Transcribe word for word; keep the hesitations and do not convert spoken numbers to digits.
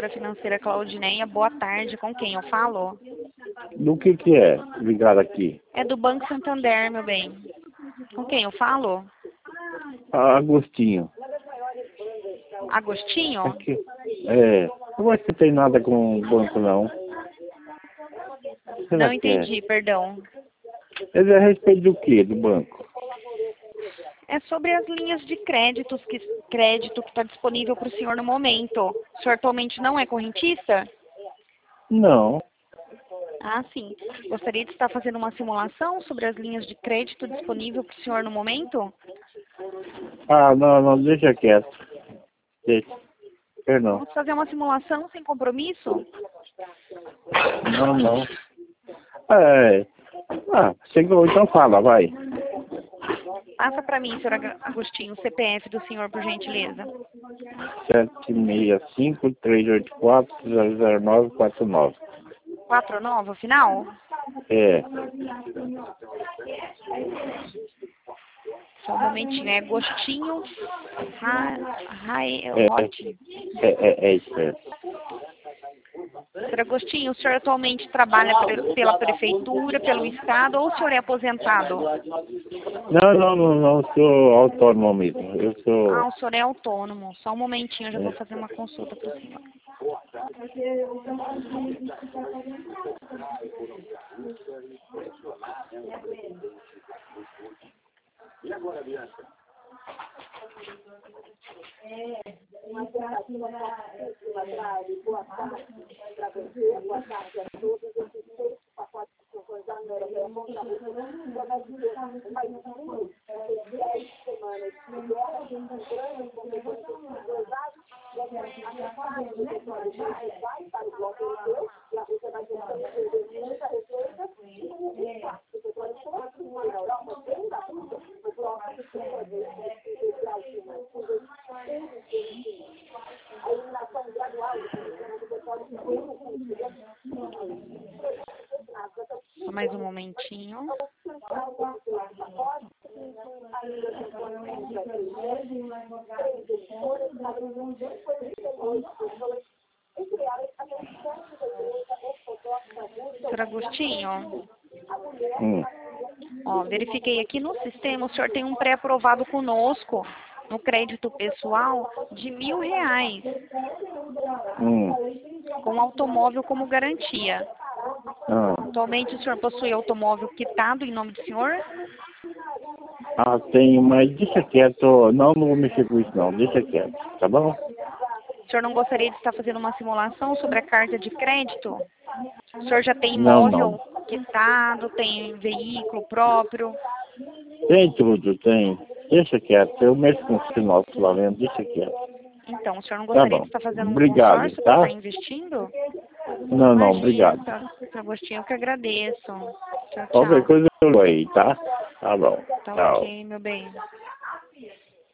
assessora financeira Claudineia. Boa tarde, com quem eu falo? Do que que é? Ligado aqui. É do Banco Santander, meu bem. Com quem eu falo? Ah, Agostinho. Agostinho? Aqui. É. Não vai que tem nada com o banco, não. Será Não que é? entendi, perdão. Ele é a respeito do quê? Do banco? É sobre as linhas de créditos que, crédito que está disponível para o senhor no momento. O senhor atualmente não é correntista? Não. Ah, sim. Gostaria de estar fazendo uma simulação sobre as linhas de crédito disponível para o senhor no momento? Ah, não, não, deixa quieto. Deixa. Perdão. Vamos fazer uma simulação sem compromisso? Não, não. É. Ah, chegou, então fala, vai. Passa para mim, senhor Agostinho, o C P F do senhor, por gentileza. sete seis cinco, três oito quatro, zero zero nove quatro nove. quatro nove, final? É. Só um momentinho, é Agostinho É, Hot. é, é, é isso. É. senhor Agostinho, o senhor atualmente trabalha pela prefeitura, pelo estado, ou o senhor é aposentado? Não, não, não, não, sou autônomo mesmo. Eu sou. Ah, o senhor é autônomo. Só um momentinho, eu já vou É. fazer uma consulta para o senhor. E agora, Bianca? É, uma tarde, boa tarde para você, boa tarde a todos. Esses seis pacotes que eu vou dar no aeroporto, mais um, dez semanas de guerra, de Ucrânia, com pesados, a metade do território vai para o bloco europeu, e a Rússia vai tentando perder muita receita, e o quarto do território todo, na Europa, bem da Rússia, o bloco que tem a eliminação gradual do petróleo Só mais um momentinho. senhor Agostinho? Hum. Ó, verifiquei aqui no sistema, o senhor tem um pré-aprovado conosco, no crédito pessoal, de mil reais, Hum. com automóvel como garantia. Ah. Atualmente o senhor possui automóvel quitado em nome do senhor? Ah, tenho, mas deixa quieto. Não, não vou mexer com isso não, deixa quieto, tá bom? O senhor não gostaria de estar fazendo uma simulação sobre a carta de crédito? O senhor já tem Não, imóvel não. quitado, tem veículo próprio? Tem tudo, tem. Deixa quieto, eu mexo com o nosso lá mesmo, deixa quieto. Então, o senhor não Tá gostaria bom. de estar fazendo um Obrigado, consórcio para tá? estar investindo? Não, não, Imagina, obrigado. senhor Agostinho, eu que agradeço. Tchau, Qualquer tchau. coisa eu vou aí, tá? Tá bom. Tá Tchau. ok, meu bem.